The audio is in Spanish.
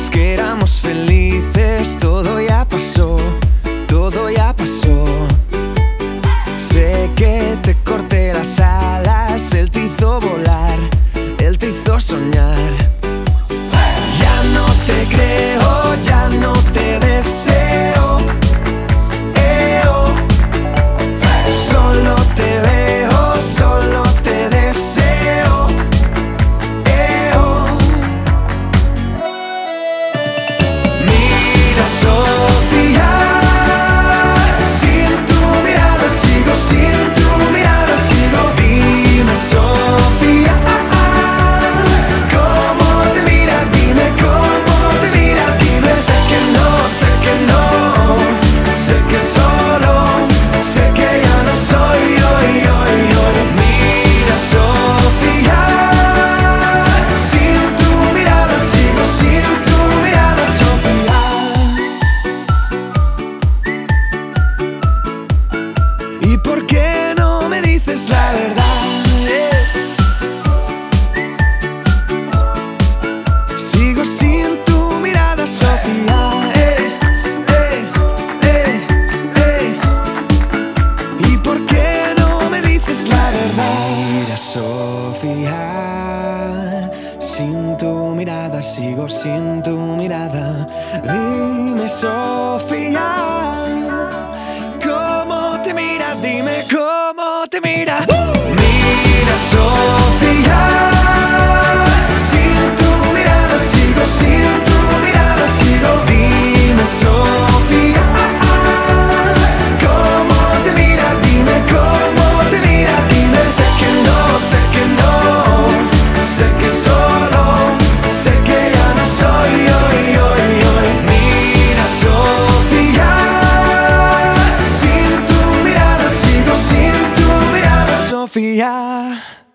Decías que éramos felices, todo ya pasó, todo ya pasó. Sé que te corté las alas, él te hizo volar, él te hizo soñar. Ya no te creo, ya no te deseo. Solo te veo, solo te deseo. Mira, Sofía, sin tu mirada sigo, sin tu mirada sigo. Dime, Sofía, ¿cómo te mira? Dime cómo te mira. Dime, sé que no, sé que no, sé que solo, sé que ya no soy hoy. Mira, Sofía, sin tu mirada sigo, sin tu mirada, Sofía. ¿Y por qué no me dices la verdad? Sigo sin tu mirada, Sofía. ¿Y por qué no me dices la verdad? Mira, Sofía, sin tu mirada sigo, sin tu mirada. Dime, Sofía, ¿cómo te mira? Dime cómo te mira. Mira, Sofía, sin tu mirada sigo, sin tu mirada sigo. Dime, Sofía, ¿cómo te mira? Dime cómo te mira. Dime, sé que no, sé que no, sé que solo, sé que ya no soy hoy. Mira, Sofía, sin tu mirada sigo, sin tu mirada, Sofía.